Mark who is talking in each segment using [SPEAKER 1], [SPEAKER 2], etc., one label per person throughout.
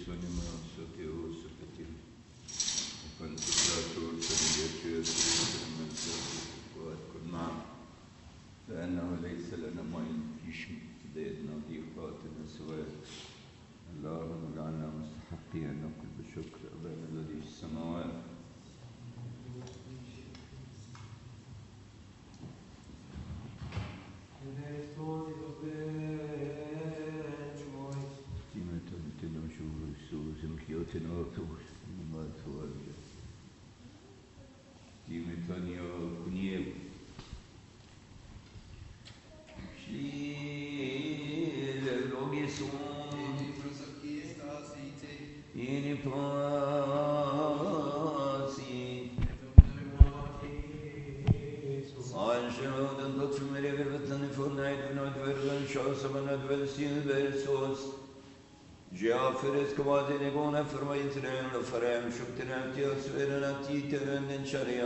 [SPEAKER 1] فإنه ليس لنا معين في بيدنا ضيقاتنا سواك. اللهم اجعلنا مستحقين أن نقل بشكر أبانا الذي في السماوات. Geoffres kavadine gona fermayın tren ferem şüktenen tiyas veren titeren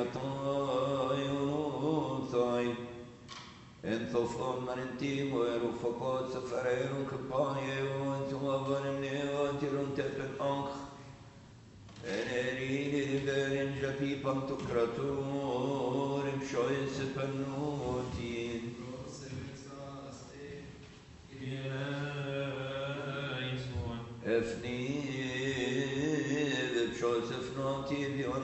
[SPEAKER 1] şariyatan tay انطفون من انتيم ويرفقات سفرين كباية وانتم أبنمني وانترون تبن أنخ انرين دبرين جبيبا تكرتور بشوي سبنوتين افني بشوي سفنوتي بيون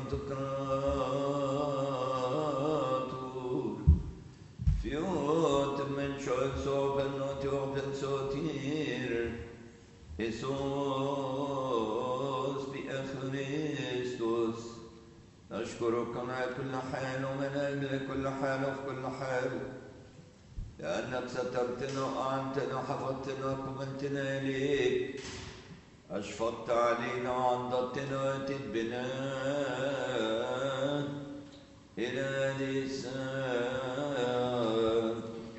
[SPEAKER 1] تكرتور فيوت من شوي صوبن وتوبن صوتير إيسوس بأخريستوس نشكرك على كل حال ومن أجل كل حال وفي كل حال لأنك سترتنا وأعنتنا وحفظتنا وقبلتنا إليك أشفقت علينا وعضدتنا وأتيت بنا إلى لسان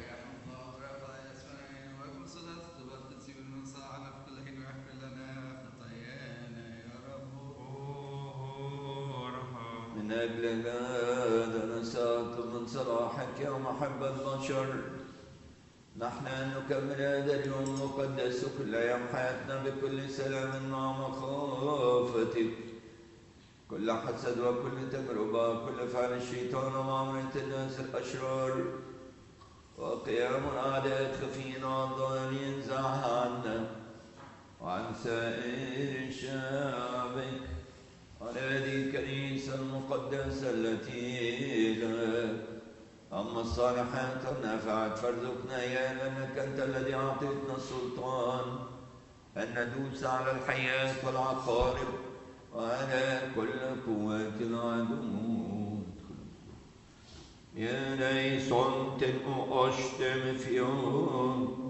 [SPEAKER 1] من أجل هذا نسألك من صلاحك يا محب البشر نحن أن نكمل هذا اليوم المقدس كل أيام حياتنا بكل سلام مع مخافتك كل حسد وكل تجربة كل فعل الشيطان ومعاملة الناس الأشرار وقيام أعداء خفين والضالين زعها عنا وعن سائر شعبك على هذه الكنيسة المقدسة التي لك أما الصالحات والنافعات فارزقنا إياها لأنك أنت الذي أعطيتنا السلطان أن ندوس على الحياة والعقارب وعلى كل قوات العدو يا ليس تنقو أشتم في يوم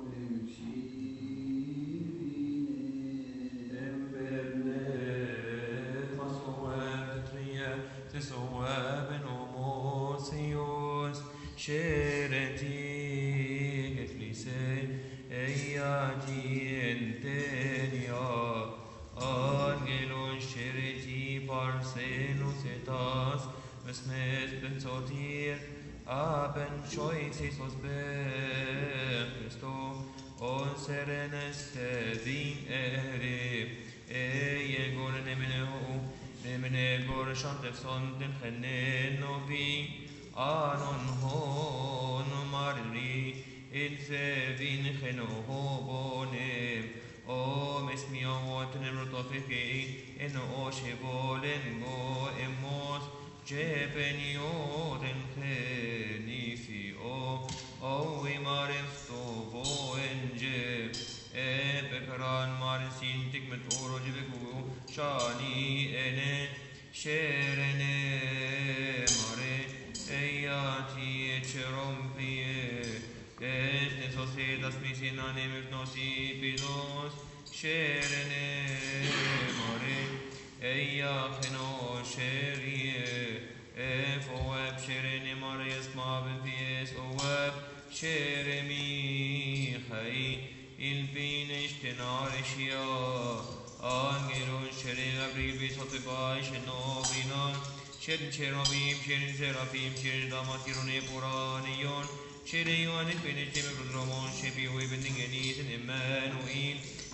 [SPEAKER 2] شرتي كفليسي اياتي انتنيا انجلو شرتي بارسينو ستاس مسمس بن صوتير ابن شويسيسوس بخريستو اون سرنست دين اريب ايغور نمنه غور شانتف صندن خننو في آنون هون ماري الفين خنوه بونم أو مسمي واتن مرتفقي إن أشبولن غو إموس جبن يودن خني في أو مارستو بوينجب بكران مارسين تكمت أورج بكو شاني إنه شيرنه ماري Eati cerompie, este societas misinae mifnosipidos, scerene more, eia geno scerie, efo web scerene marias mabepies, o web sceremi chai, il fine stenare scia, angelon scere abribis otebai scenovinan, Şerin cherubim, şerin serafim, şerin damakirune puraniyon, şerin yuanil beniştemi prodromon, şebi uybendin genizin Emmanuel,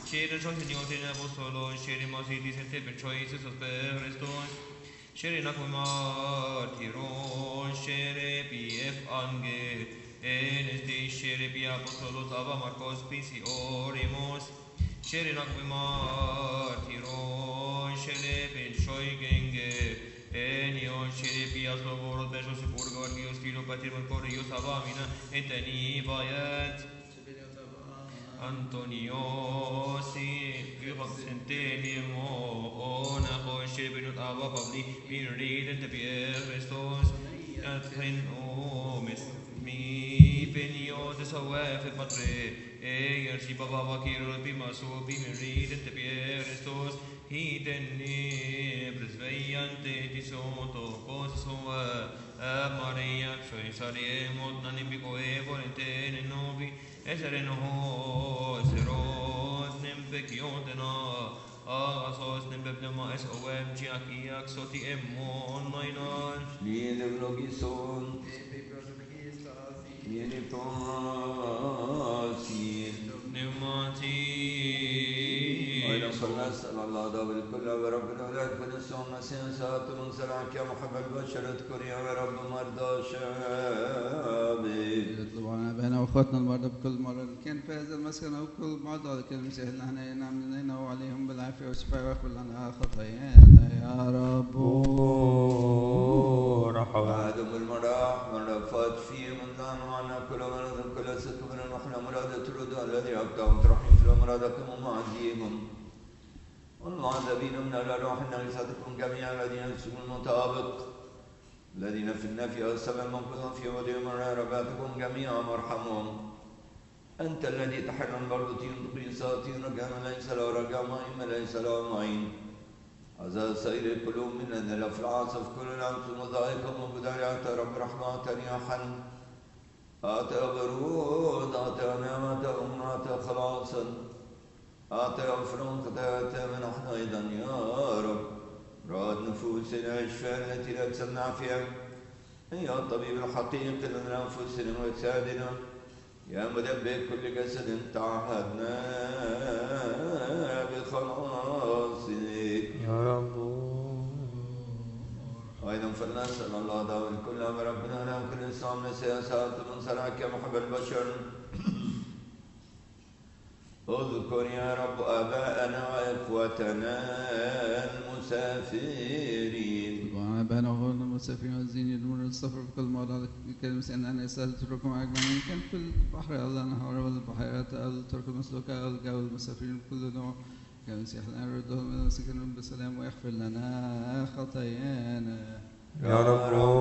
[SPEAKER 2] Share choice in your apostolo, share mositi sente per choices of Christos. Share nakumar tiro, share pf ange, enesti share pi apostolos ava Marcos pisi orimos. Share nakumar tiro, share per choi genge, enio share pi aslovoro bejo sepurgo argios filo patir mercorios avamina, eteni bayat. Antoniosi, Centenimo, Ona, Hoshi, Benut Ava, Pabli, Bin Reed, and the Pierre Restos, Athen, O, Miss Mi, Benio, the Sawaf, Patre, Yersi Baba, Kiro, Bimaso, Bin Reed, and the Pierre Restos, he then Brisvayante, Tisoto, Cosoa, Maria, Soisare, Montani, Bicoe, Volente, Novi. Esereno seros nembekiontena asos nembebnema SOM Giakiak soti emmon noinan
[SPEAKER 1] Liene vlogison Liene pasi
[SPEAKER 2] Pneumati
[SPEAKER 1] أيضا فلنسأل الله دابر الكل وربنا ولا يكون السوم سياسات من سرعك يا محب البشر اذكر يا رب مرضى شابي
[SPEAKER 3] يطلب عنا بينا واخواتنا المرضى بكل مرة كان في هذا المسكن او كل مرضى لكن المسيح اللي احنا ينعم لنا وعليهم بالعافية والشفاء ويغفر لنا خطايانا يا رب
[SPEAKER 1] آدم المراح من رفات فيه من دان معنا كل مرض كل سكبر نحن مرادة الردى الذي أبدأهم ترحيم في مرادكم ومعزيهم والمعذبين من الأرواح النغيساتكم جميعا الذين يسلمون المطابق الذين في النفي والسبع منقذهم في وديهم رباتكم جميعا وارحمهم أنت الذي تحرم بربطين تقين ساتين رجاء ليس له رجاء معين ليس له معين عزا سير القلوب من أن في العاصف كل الأمس ومضايقهم وبدايات رب رحمة يا حن آتى برود آتى نعمة آتى خلاصا آتى أفرون خطاياتا من احنا أيضا يا رب راد نفوسنا الشفاء التي لا تسمع فيها يا الطبيب الحقيقي لنا أنفسنا وسادنا يا مدبر كل جسد تعهدنا بخلاصك
[SPEAKER 2] يا رب
[SPEAKER 1] أيضا فلنسأل الله داود كل ربنا لهم كل إسلام سياسات من سرعك يا محب البشر اذكر يا رب آباءنا وإخوتنا المسافرين
[SPEAKER 3] وعنا بينا واخواتنا المسافرين والزين يدمر السفر بكل مرة لكي المسيح أن يسأل تركم أجمعين كان في البحر الله نهار والبحيرات الترك المسلوكة الجو المسافرين بكل نوع يا مسيح لنا ردهم من مسكنهم بسلام ويغفر لنا خطايانا
[SPEAKER 2] يا رب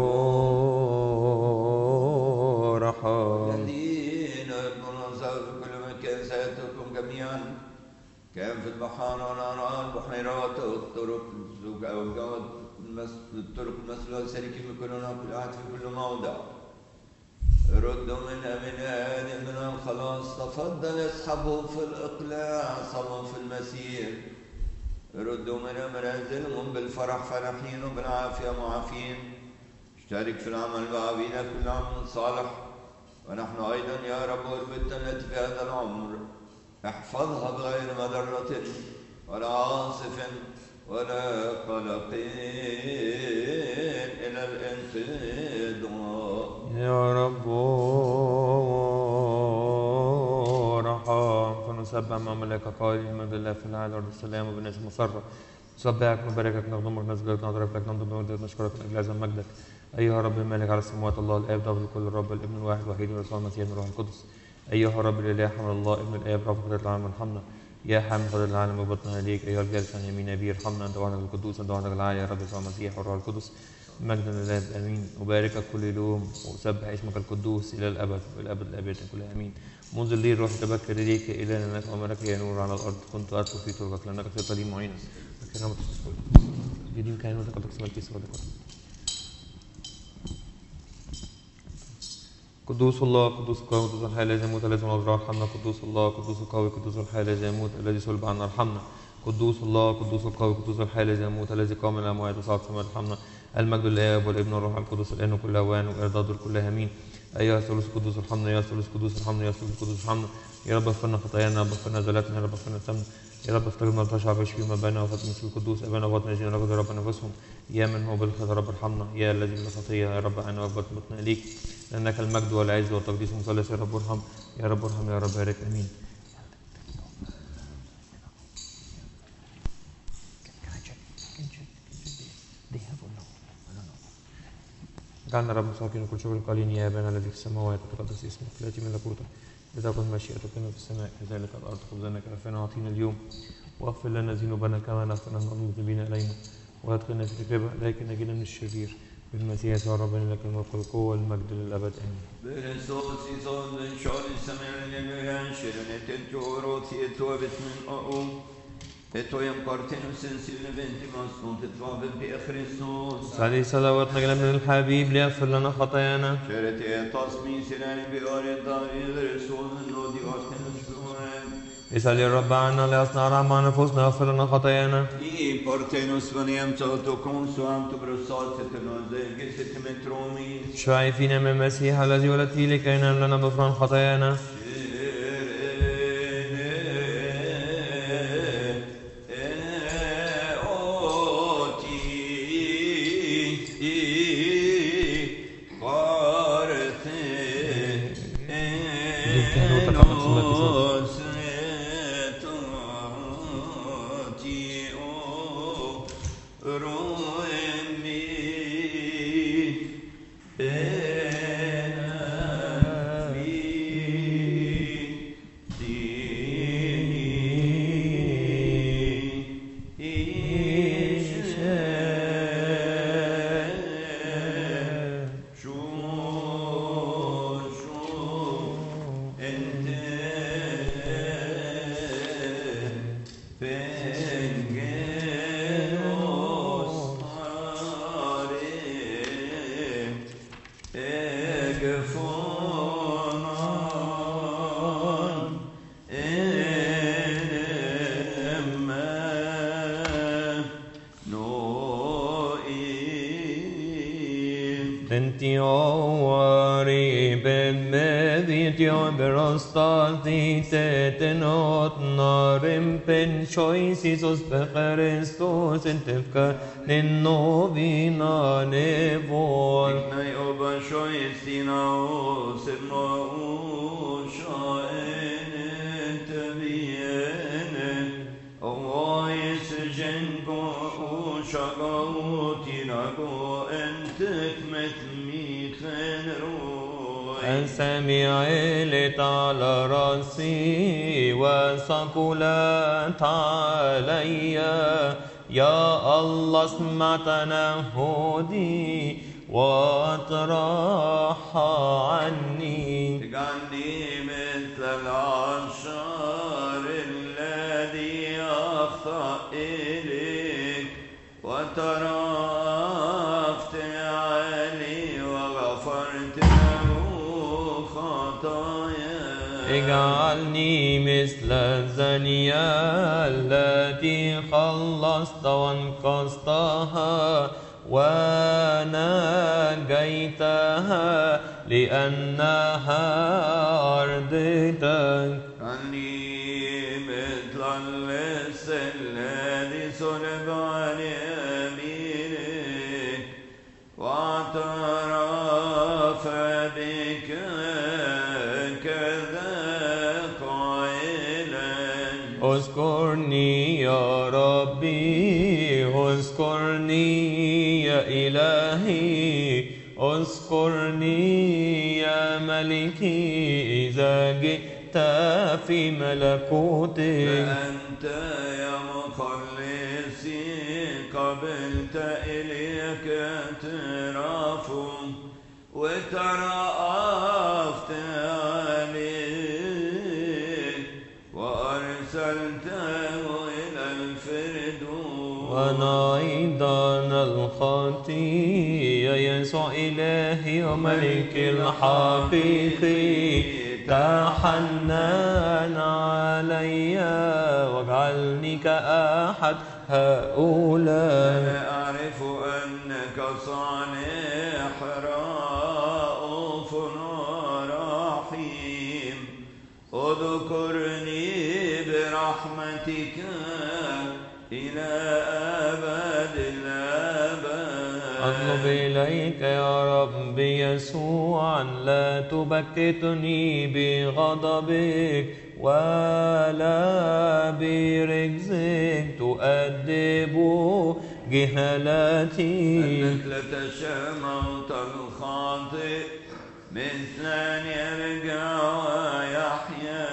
[SPEAKER 2] رحم
[SPEAKER 1] الذين يبنون الأنصار في كل مكان سيأتوكم جميعا كان في البحار والأنهار البحيرات والطرق الزوجة والجواد الطرق المسلوكة سالكين بكل كل أحد في كل موضع ردوا من هذه من الخلاص تفضل اسحبوا في الإقلاع صبوا في المسير ردوا من منازلهم بالفرح فرحين وبالعافية معافين اشترك في العمل بعبيدك كل عمل صالح ونحن أيضا يا رب اربطنا التي في هذا العمر احفظها بغير مضرة ولا عاصف ولا قلق إلى الانقضاء
[SPEAKER 2] يا رب رحم فنسبح مع ملائكة قائلين المجد لله في العالي والأرض السلام وبالناس مسرة نسبحك ونباركك نخدمك نسجدك نعترف لك ننظر بمجدك نشكرك من أجل عظم مجدك أيها رب الملك على السماوات الله الآب ضابط كل الرب الابن الواحد الوحيد ورسول المسيح من الروح القدس أيها رب الإله حمل الله ابن الآب رب قدرة العالم ارحمنا يا حامل قدرة العالم وبطنها إليك أيها الجالس عن يمين أبي ارحمنا أنت وحدك القدوس أنت وحدك العالي يا رب يسوع المسيح والروح القدس مجدا لله امين أباركك كل يوم وأسبح اسمك القدوس إلى الأبد والأبد الأبد كلها امين منذ الليل روح تبكر إليك إلى أنك أمرك يا نور على الأرض كنت أطلب في طرقك لأنك صرت لي معينا كلمة جديد كان وتقدر تقسم الكيس ودقات قدوس الله قدوس القوي قدوس الحي الذي يموت الذي نظر ارحمنا قدوس الله قدوس القوي قدوس الحي الذي يموت الذي صلب عنا ارحمنا قدوس الله قدوس القوي قدوس الحي الذي يموت الذي قام من الأموات وصعد السماء ارحمنا المجد للآب والابن والروح القدس الآن وكل أوان وإرضاد الكل آمين أيها الثالوث القدوس ارحمنا، أيها الثالوث القدوس ارحمنا، أيها الثالوث القدوس ارحمنا. يا رب اغفر لنا خطايانا، يا رب اغفر لنا زلاتنا، يا رب اغفر لنا ثمنا. يا رب افتكر مرضى شعب اشفي ما بيننا وفاطمة القدوس ابانا وفاطمة الذين رغد يا رب نفسهم. يا من هو بالخير يا رب ارحمنا، يا الذي بلا خطيه يا رب انا وفقت متنا اليك، لانك المجد والعز والتقديس مثلث. يا رب ارحم، يا رب ارحم، يا رب بارك، امين. جعلنا رب مساكين كل شكر قالين يا ابانا الذي في السماوات تقدس اسمك، لاتي ملكوتك، لتكن مشيئتك كما في السماء كذلك على الارض. خبزنا كفانا اعطينا اليوم، واغفر لنا ذنوبنا كما نغفر نحن المذنبين الينا، وادخلنا في تجربه لكن نجينا من الشرير، بالمسيح يسوع ربنا لك الملك والقوه والمجد للابد امين. صلي صلواتنا على ابن الحبيب ليغفر لنا خطايانا. اسأل الرب عنا ليصنع رحمة نفوسنا ويغفر لنا خطايانا. اشفعي فينا من المسيح الذي ولدته لكي ينال لنا غفران خطايانا. Iisus pe Hristos întâlcă din novina nevor.
[SPEAKER 1] Ignai oba șoistina o semno ușa ene tăviene, o ois gengo ușa gautina go entâkmet mitfen roi.
[SPEAKER 2] السميع على رأسي وثقلت علي، يا الله اسمع تنهدي واطرح عني.
[SPEAKER 1] اجعلني مثل العشار الذي أخطأ إليك، وتركت علي وغفرت له خطايا.
[SPEAKER 2] اجعلني مثل الزانية التي خلصت وانقذتها ونجيتها لأنها أرضتك.
[SPEAKER 1] اجعلني مثل اللص الذي صلب عن يمينك، واعترف بك
[SPEAKER 2] اذكرني يا ربي، اذكرني يا إلهي، اذكرني يا ملكي إذا جئت في ملكوتك.
[SPEAKER 1] فأنت يا مخلصي قبلت إليك اعتراف وترأفت عليك وأرسلته إلى الفردوس.
[SPEAKER 2] وأنا أيضا الخطية يسوع إلهي وملكي الحقيقي، تحنن علي واجعلني كأحد هؤلاء.
[SPEAKER 1] أنا أعرف أنك صانع رؤوف برحمتك إلى أبد الآباد.
[SPEAKER 2] أطلب إليك يا رب يسوع أن لا تبكتني بغضبك ولا برجزك تؤدب جهالاتي.
[SPEAKER 1] أنك لا تشاء موت الخاطئ مثل أن يرجع ويحيا.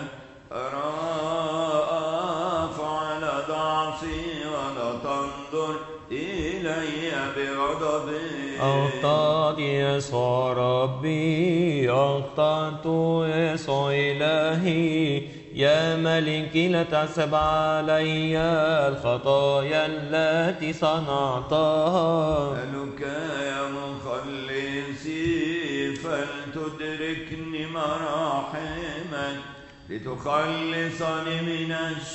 [SPEAKER 1] أراف على ضعفي ولا تنظر إلي بغضبك.
[SPEAKER 2] أخطأت يسوع ربي، أخطأت يسوع إلهي، يا ملكي لا تحسب علي الخطايا التي صنعتها.
[SPEAKER 1] أسألك يا مخلصي فلتدركني مراحمك لتخلصني من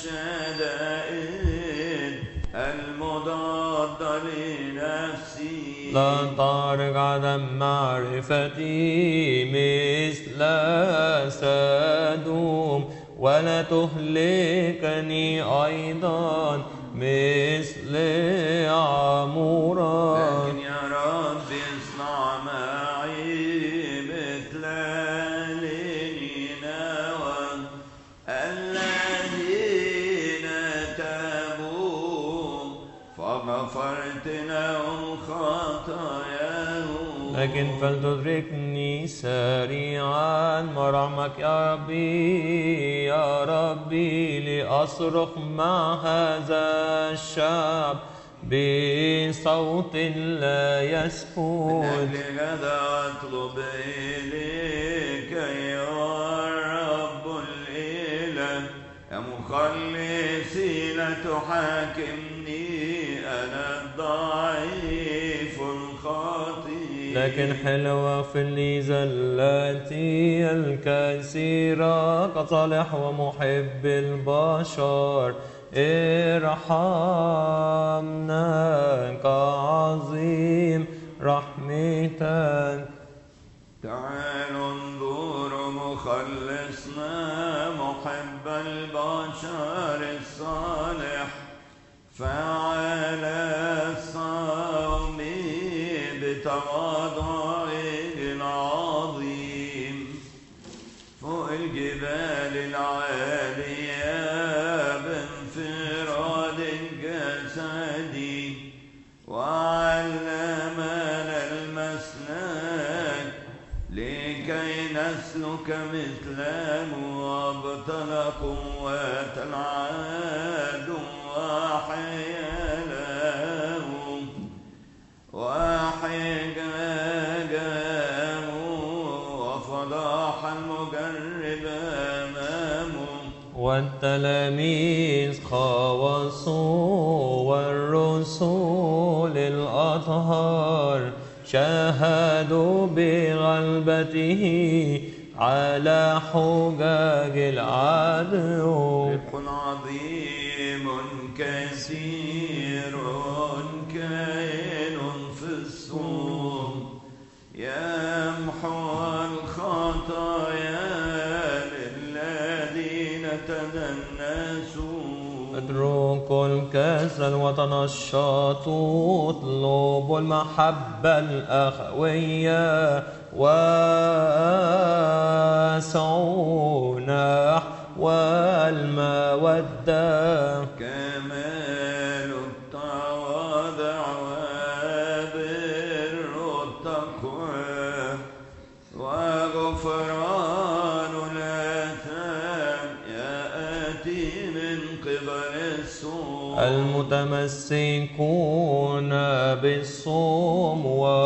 [SPEAKER 1] الشدائد المضادة لنفسي.
[SPEAKER 2] لا تارك عدم معرفتي مثل سدوم، ولا تهلكني أيضا مثل عمورة.
[SPEAKER 1] لكن يا رب اصنع معي مثل نينوى الذين تابوا فغفرت لهم خطاياهم.
[SPEAKER 2] لكن فلتدركني سريعا مرحمك يا ربي، يا ربي، لأصرخ مع هذا الشعب بصوت لا يسكت.
[SPEAKER 1] من أجل هذا أطلب إليك أيها الرب الإله يا مخلصي لا تحاكمني أنا الضعيف الخاطئ.
[SPEAKER 2] لكن حلوة في لي زلاتي الكثيرة كصالح ومحب البشر. ارحمنا كعظيم رحمتك.
[SPEAKER 1] تعالوا انظروا مخلصنا محب البشر الصالح فعل الصوم بتواضعه العظيم فوق الجبال العالية بانفراد جسدي وعلمنا المسلك لكي نسلك مثله وابطل قوة العدو وحجاجه وفضاح المجرب أمامه.
[SPEAKER 2] والتلاميذ خاصوا والرسل الأطهار شاهدوا بغلبته على حجاج العدو.
[SPEAKER 1] ربح عظيم كثير كائن في الصوم يمحو الخطايا للذين تدنسوا.
[SPEAKER 2] اتركوا الكسل وتنشطوا، اطلبوا المحبة الأخوية واسعوا نحو المودة.
[SPEAKER 1] كمال التواضع وبر التقوى وغفران الآثام يأتي من قبل السوء.
[SPEAKER 2] المتمسكون بالصوم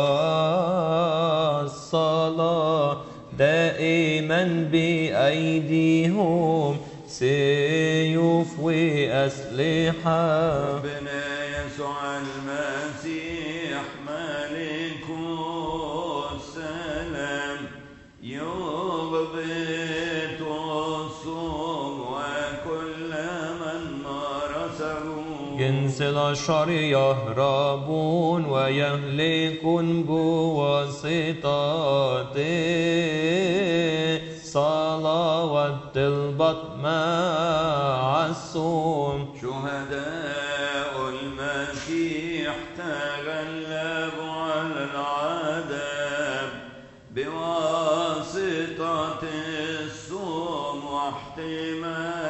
[SPEAKER 2] والصلاة دائما بأيديهم سيوف وأسلحة.
[SPEAKER 1] ربنا يسوع المسيح ملك السلام يغبط الصوم وكل من مارسه.
[SPEAKER 2] جنس الأشرار يهربون ويهلكون بواسطته. صلوات البط مع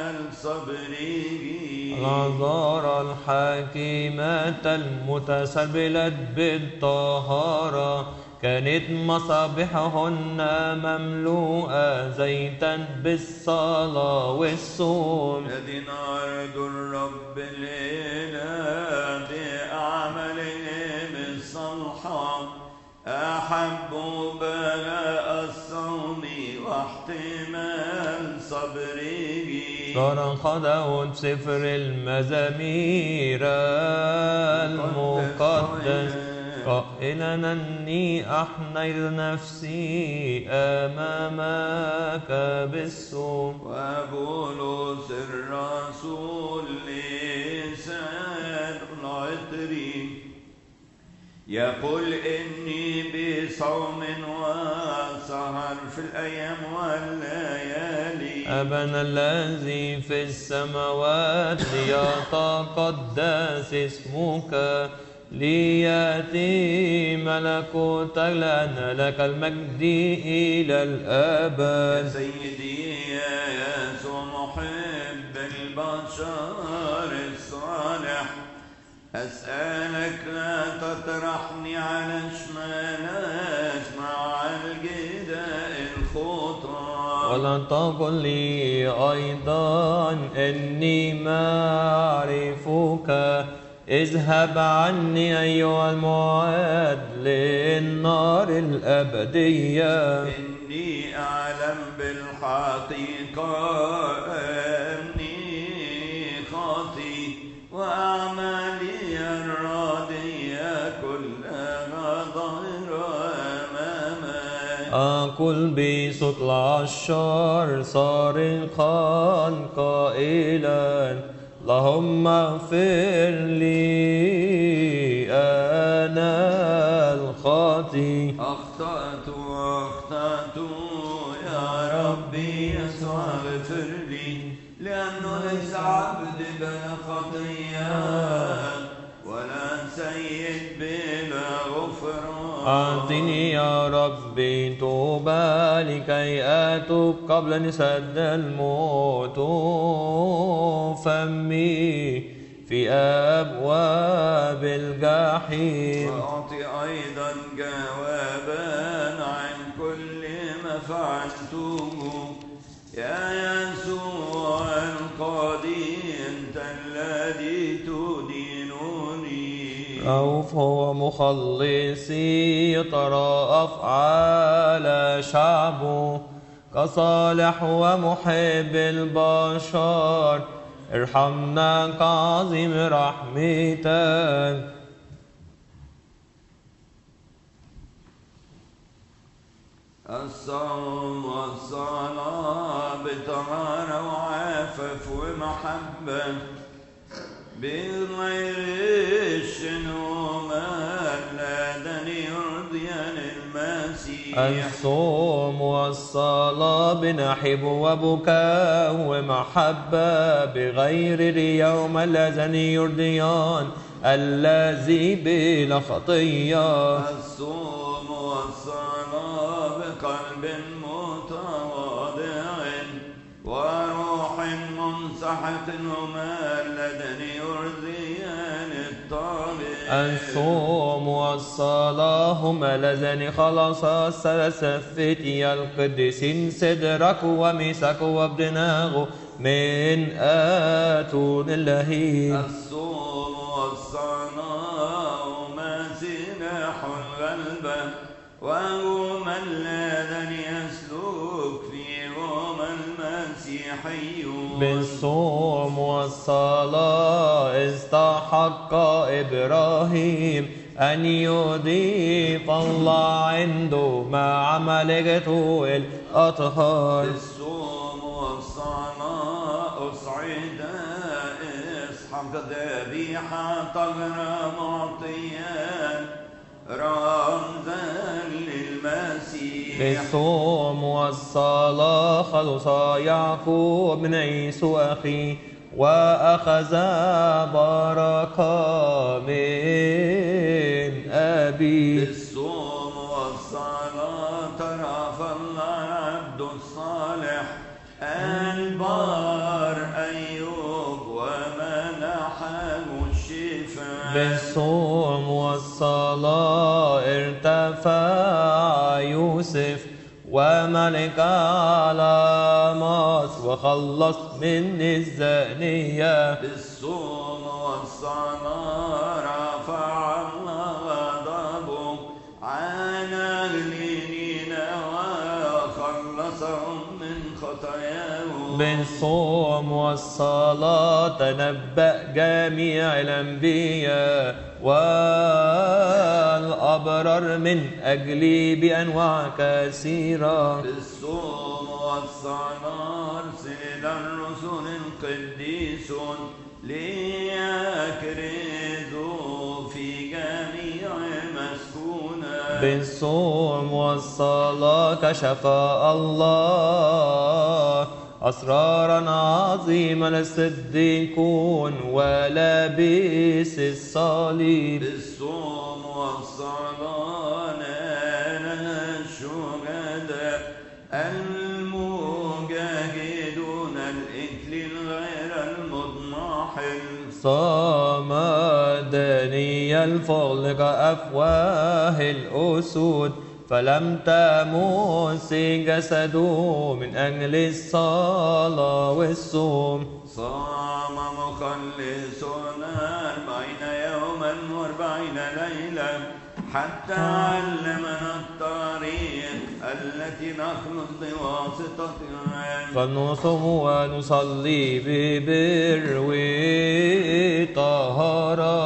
[SPEAKER 1] صبره
[SPEAKER 2] العذار الحكيمة المتسبلة بالطهارة كانت مصابيحهن مملوءة زيتا بالصلاة والصوم
[SPEAKER 1] الذين عرضوا الرب الإله بأعمالهم الصالحة أحبوا بلاء الصوم واحتمال صبره
[SPEAKER 2] صرخ داود سفر المزامير المقدس قائلا أني أحنيت نفسي أمامك بالصوم.
[SPEAKER 1] وبولس الرسول لسان العطري يقول إني بصوم وسهر في الأيام والليالي
[SPEAKER 2] أبانا الذي في السماوات ليتقدس اسمك ليأتي ملكوتك لأن لك المجد إلى الأبد.
[SPEAKER 1] سيدي يا يسوع محب البشر الصالح أسألك لا تطرحني على شمالك مع الجداء الخطى
[SPEAKER 2] ولا تقل لي أيضا إني ما أعرفك اذهب عني أيها المعاد للنار الأبدية.
[SPEAKER 1] إني أعلم بالحقيقة أني خاطئ وأعمالي الراضية كلها ظاهرة أمامك.
[SPEAKER 2] أقول بصوت العشار صارخا قائلا اللهم اغفر لي أنا الخاطئ.
[SPEAKER 1] أخطأت يا ربي يسوع اغفر لي لأنه ليس عبد بلا خطية ولا سيد بلا غفران.
[SPEAKER 2] أعطني يا ربي توبة لكي أتوب قبل أن يسد الموت فمي في أبواب الجحيم.
[SPEAKER 1] وأعطي أيضا جوابا عن كل ما فعلته يا يسوع القاضي أنت الذي تدينني.
[SPEAKER 2] رؤوف هو مخلصي يترأف على شعبه كصالح ومحب البشر ارحمنا كعظيم رحمتك.
[SPEAKER 1] الصوم والصلاة بطهارة وعفاف ومحبة بغير الشنومة لدن يرضيان المسيح.
[SPEAKER 2] الصوم والصلاة بنحب وبكاء ومحبة بغير اليوم الذي يرضيان الذي بلا خطية.
[SPEAKER 1] الصوم والصلاة بقلب متواضع وروح منصحة هما اللذان يرضيان الطالب.
[SPEAKER 2] الصوم والصلاة هما اللذان خلصا الثلاثة فتية القديسين سدرك وميثاق وابدناغو من آتون اللهيب.
[SPEAKER 1] الصوم والصلاة هما سلاح الغلبة وهما اللذان يسلك فيهما المسيحيون.
[SPEAKER 2] بالصوم والصلاة استحق إبراهيم أن يضيف الله عنده مع ملكته الأطهار.
[SPEAKER 1] بالصوم والصلاة أصعد إسحاق ذبيحة طهرة معطيا رمزا للمسيح.
[SPEAKER 2] بالصوم والصلاة خلص يعقوب بن عيسو أخي وأخذ بركة من أبي.
[SPEAKER 1] بالصوم والصلاة ترى الله العبد الصالح البار
[SPEAKER 2] بالصوم والصلاة ارتفع يوسف وملك على مصر وخلص من الزانية.
[SPEAKER 1] بالصوم والصلاة رفع الله غضبه عن نينوى وخلصهم من خطاياهم.
[SPEAKER 2] بالصوم والصلاة تنبأ جميع الأنبياء والأبرار من أجلي بأنواع كثيرة.
[SPEAKER 1] بالصوم والصلاة أرسل الرسل القديسون ليكرزوا في جميع مسكونة.
[SPEAKER 2] بالصوم والصلاة كشف الله أسرارا عظيمة للصديقون ولابس الصليب.
[SPEAKER 1] بالصوم والصلاة نال الشهداء المجاهدون الإكليل غير المضمحل.
[SPEAKER 2] صام دانيال فغلق أفواه الأسود فلم تمس جسده من أجل الصلاة والصوم.
[SPEAKER 1] صام مخلصنا 40 يوما و40 ليلة حتى علمنا الطريق التي نخلص بواسطتها.
[SPEAKER 2] فلنصوم ونصلي ببر وطهارة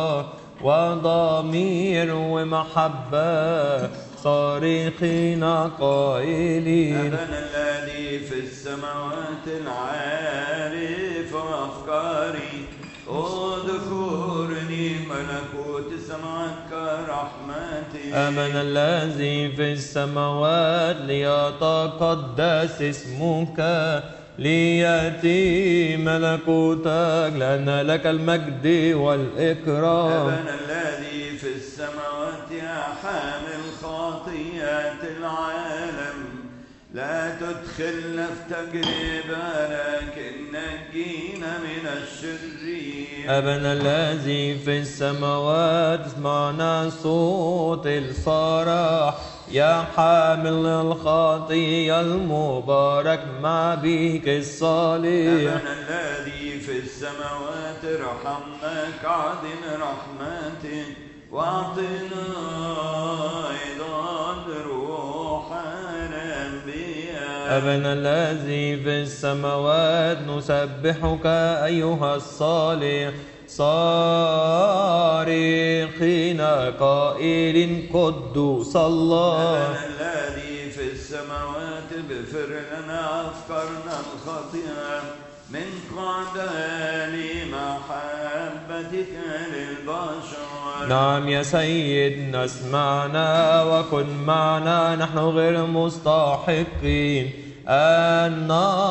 [SPEAKER 2] وضمير ومحبة صارخين قائلين.
[SPEAKER 1] أبانا الذي في السماوات العارف أفكاري اذكرني ملكوت السماوات كرحمتي.
[SPEAKER 2] أبانا الذي في السماوات ليتقدس اسمك ليأتي ملكوتك لأن لك المجد والإكرام.
[SPEAKER 1] أبانا الذي في السماوات يا حامل خطيئات العالم لا تدخلنا في تجربة لكن نجينا من الشرير.
[SPEAKER 2] أبانا الذي في السماوات اسمعنا صوت الفرح يا حامل الخطية المبارك مع بيك الصالح.
[SPEAKER 1] أبانا الذي في السماوات ارحمنا كعظيم رحمتك واعطنا أيضا روح الأنبياء.
[SPEAKER 2] أبانا الذي في السماوات نسبحك أيها الصالح صارخين قائل قدوس الله.
[SPEAKER 1] أبانا الذي في السماوات اغفر لنا أفكارنا الخاطئة من قبل محبتك للبشر.
[SPEAKER 2] نعم يا سيدنا اسمعنا وكن معنا نحن غير مستحقين أن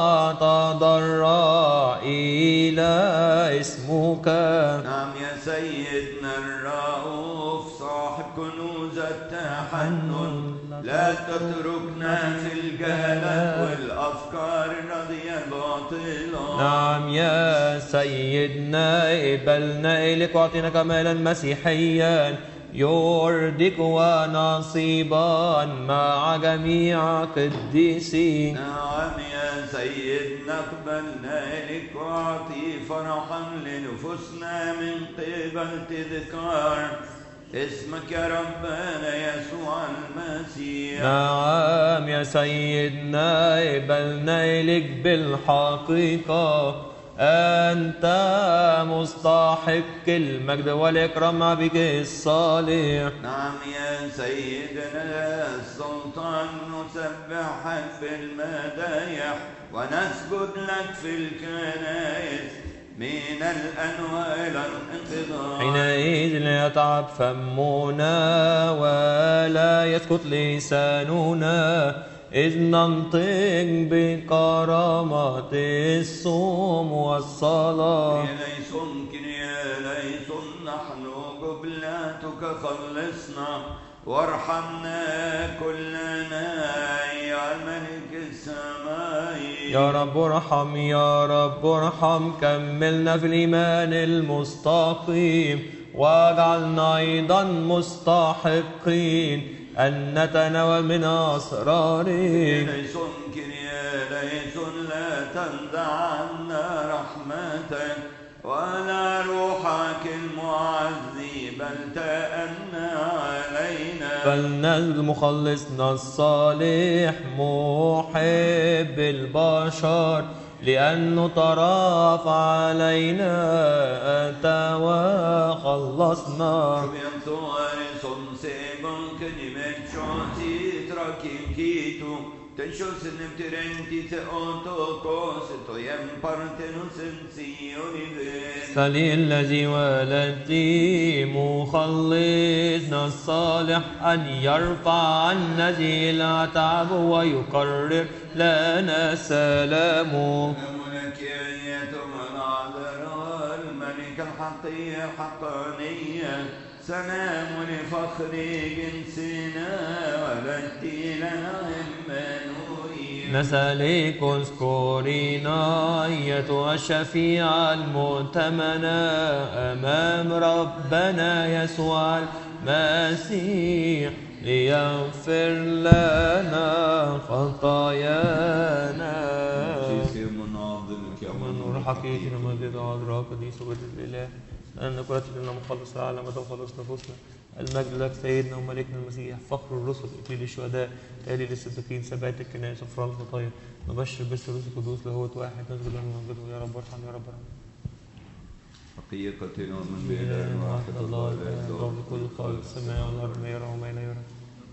[SPEAKER 2] نتضرع إلى اسمك.
[SPEAKER 1] نعم يا سيدنا الرؤوف صاحب كنوز التحنن لا تتركنا في الجهالات والأفكار الرديئة الباطلة.
[SPEAKER 2] نعم يا سيدنا اقبلنا إليك واعطينا كمالا مسيحيا يرضيك ونصيبا مع جميع قديسين.
[SPEAKER 1] نعم يا سيدنا اقبلنا إليك واعطي فرحا لنفوسنا من قبل تذكار اسمك يا ربنا يسوع المسيح.
[SPEAKER 2] نعم يا سيدنا اقبلنا إليك بالحقيقة أنت مستحق المجد والإكرام مع بك الصالح.
[SPEAKER 1] نعم يا سيدنا السلطان نسبحك بالمدايح ونسجد لك في الكنائس من الأنواع إلى الانقضاء.
[SPEAKER 2] حينئذ لا يتعب فمنا ولا يسكت لساننا إذ ننطق بكرامة الصوم والصلاة.
[SPEAKER 1] يا ليسن نحن قبلاتك خلصنا وارحمنا كلنا يا الملك السمائي.
[SPEAKER 2] يا رب ارحم يا رب ارحم كملنا في الإيمان المستقيم واجعلنا أيضا مستحقين أن نتناول من أسراره.
[SPEAKER 1] ليس لا تنزع عنا رحمتك ولا روحك المعزي بل تأنى علينا.
[SPEAKER 2] فلنجد مخلصنا الصالح محب البشر لأنه ترافع علينا أتى وخلصنا. سلي الذي ولدتي مخلصنا الصالح أن يرفع عنا ذي العتاب ويقرر لنا سلامه.
[SPEAKER 1] الملك الحقيقي حقانية سلام لفخر جنسنا ولدتي لنا إمانوئيل.
[SPEAKER 2] نسألك اذكرينا أيتها الشفيعة المؤتمنة أمام ربنا يسوع المسيح ليغفر لنا خطايانا. من نور حقيقي المجد عذراء قديس وجد الإله أن كرة لنا مخلص العالم وتخلص نفوسنا. المجد لك سيدنا وملكنا المسيح فخر الرسل إكليل الشهداء تالي للصديقين سبعة الكنائس غفران الخطايا نبشر بالثالوث القدوس لاهوت واحد نسجد له ونمجده يا رب ارحم يا رب ارحم.
[SPEAKER 1] حقيقتنا من بإله واحد الله
[SPEAKER 2] الرب كل خالق السماء والأرض ما يرى وما لا يرى.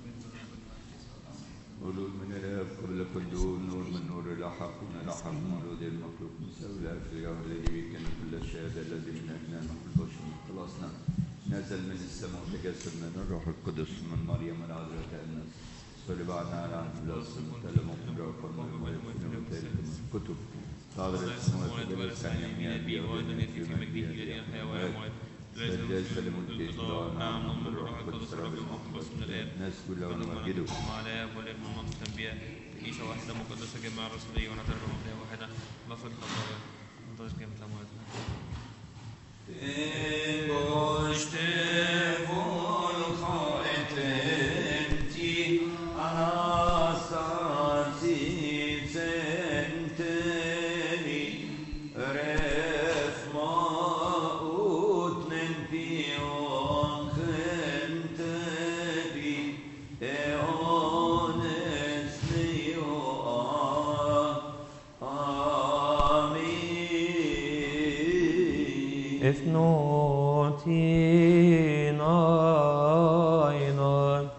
[SPEAKER 1] ولود من الآب كل دون نور من نور الحق من الحق مولود المخلوق مساوي الآب في اليوم الذي به كان كل الشهادة الذي من أجلنا نحن البشر خلصنا نزل من السماء وتجسد من الروح القدس من مريم العذراء كأنس صلب عنا على عهد الأرض المتكلم وقدرة والملك والثالث من الكتب صادر السماوات وجلس عن يمين أبيه وأذن في مجده الذي أحيا ويموت ليس لملك الله نعم من الروح القدس رب المقدس من الآب الناس كلها ونمجده
[SPEAKER 2] مع الآب والابن والروح الأنبياء كنيسة واحدة مقدسة جماعة رسولية ونعترف بمدينة واحدة مغفرة الخطايا وننتظر كلمة الأموات. Efnotina inan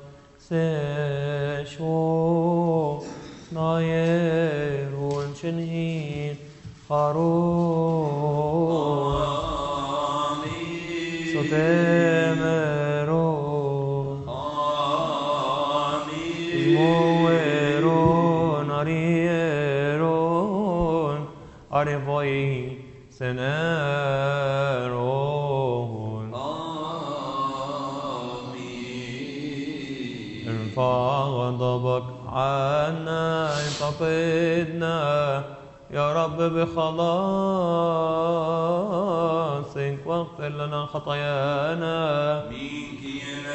[SPEAKER 2] sesho naerun chenhin haro sotemero moeron arieron arevoi senero غضبك عنا انتقدنا يا رب بخلاصك واغفر لنا خطايانا.